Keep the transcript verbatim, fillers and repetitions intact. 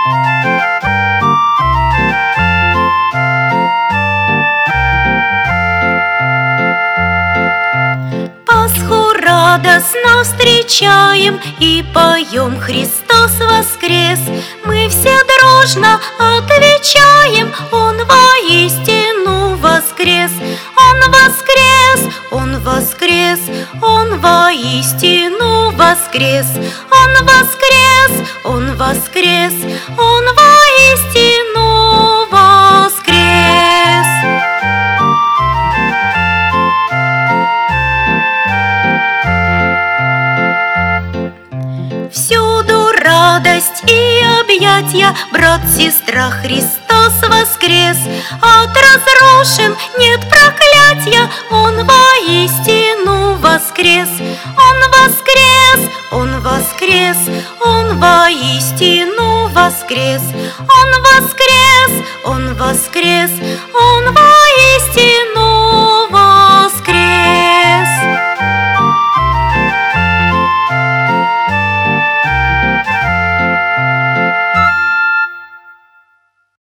Пасху радостно встречаем и поем: Христос воскрес! Мы все дружно отвечаем: Он воистину воскрес! Он воскрес! Он воскрес! Он воистину воскрес! Он воскрес! Он воскрес! Он воистину воскрес! Всюду радость и объятия, брат, сестра, Христос воскрес! От разрушен нет проклятия, Он воистину воскрес! Он воскрес! Он воскрес! Он воистину воскрес! Он воскрес! Он воскрес!